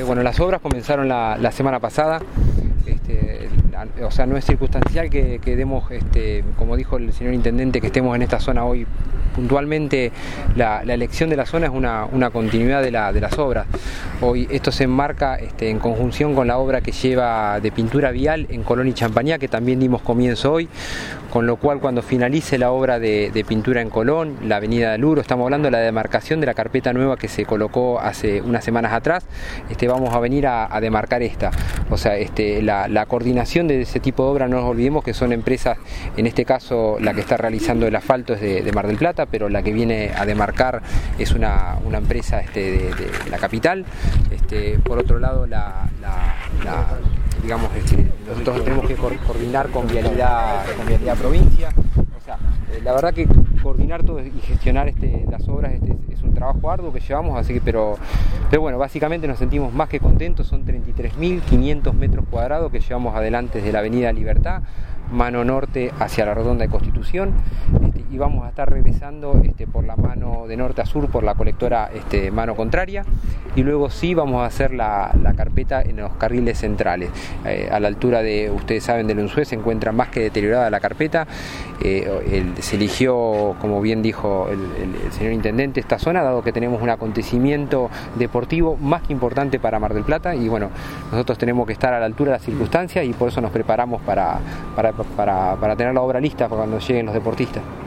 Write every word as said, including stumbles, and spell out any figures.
Eh, bueno, las obras comenzaron la, la semana pasada. Este, la, o sea, no es circunstancial que, que demos, este, como dijo el señor intendente, que estemos en esta zona hoy. Puntualmente la, la elección de la zona es una, una continuidad de, la, de las obras. Hoy esto se enmarca este, en conjunción con la obra que lleva de pintura vial en Colón y Champañá, que también dimos comienzo hoy, con lo cual cuando finalice la obra de, de pintura en Colón, la avenida de Luro, estamos hablando de la demarcación de la carpeta nueva que se colocó hace unas semanas atrás, este, vamos a venir a, a demarcar esta. O sea, este, la, la coordinación de ese tipo de obra, no nos olvidemos que son empresas, en este caso la que está realizando el asfalto es de, de Mar del Plata, pero la que viene a demarcar es una, una empresa este, de, de la capital. Este, por otro lado, la, la, la, digamos, este, nosotros tenemos que coordinar con Vialidad, con Vialidad Provincia. O sea, la verdad que coordinar todo y gestionar este, las obras este, es un trabajo arduo que llevamos, así que, pero, pero bueno, básicamente nos sentimos más que contentos. Son treinta y tres mil quinientos metros cuadrados que llevamos adelante desde la Avenida Libertad, mano norte hacia la Redonda de Constitución, este, y vamos a estar regresando este, por la mano de norte a sur por la colectora este, mano contraria, y luego sí vamos a hacer la, la carpeta en los carriles centrales. Eh, a la altura de, ustedes saben, del Unzué se encuentra más que deteriorada la carpeta. Eh, el, se eligió, como bien dijo el, el, el señor intendente, esta zona, dado que tenemos un acontecimiento deportivo más que importante para Mar del Plata, y bueno, nosotros tenemos que estar a la altura de las circunstancias y por eso nos preparamos para, para, para, para tener la obra lista para cuando lleguen los deportistas.